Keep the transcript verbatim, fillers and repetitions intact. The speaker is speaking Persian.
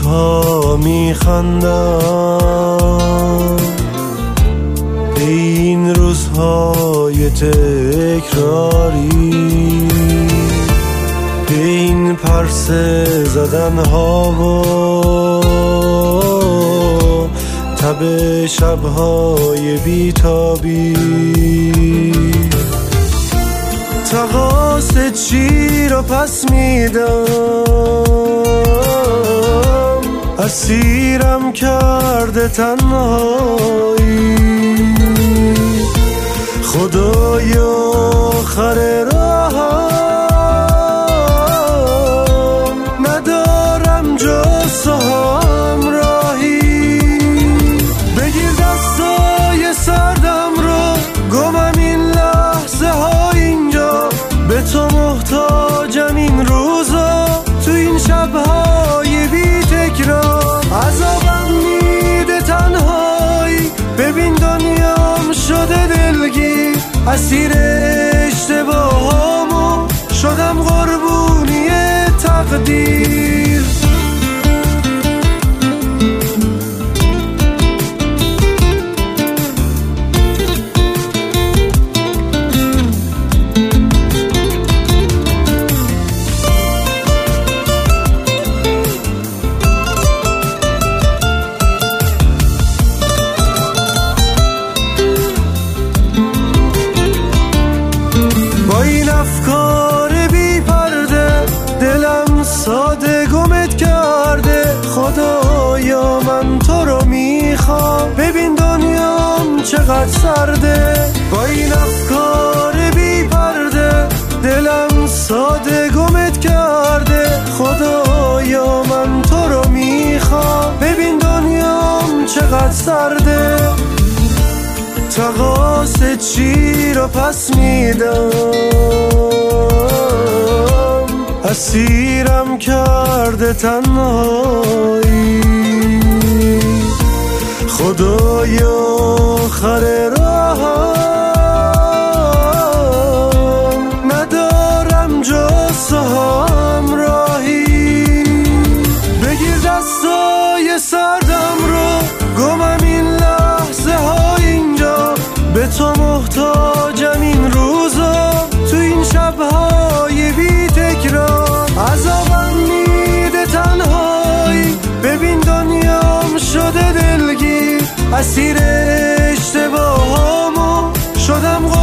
شبها میخندم به این روزهای تکراری، به این پرسه زدن ها و تب شبهای بیتابی. تقاص چی رو پس میدم، اسیرم کرده تنهایی. خدایا آخر راهم ندارم جز تو همراهی. بگیر دستای سردم رو، گمم این لحظه ها اینجا، به تو محتاجم این روزا، تو این شبهای بی تکرار. عذابم میده تنهایی، ببین دنیام شده دلگیر، اسیر اشتباهامو شدم قربونی تقدیر. با این افکار بی پرده دلم ساده گمت کرده. خدایا من تو رو میخوام، ببین دنیام چقدر سرده. با این افکار بی پرده دلم ساده گمت کرده. خدایا من تو رو میخوام، ببین دنیام چقدر سرده. تقاص چی رو پس میدم، اسیرم کرده تنهایی. خدایا آخر راهم ندارم جز تو همراهی. بگیر دستای سردم رو، گمم این لحظه ها اینجا، به تو محتاجم این روزا، تو این شبهای بی تکرار. عذابم میده تنهایی، ببین دنیام شده دلگیر، اسیر اشتباهامو شدم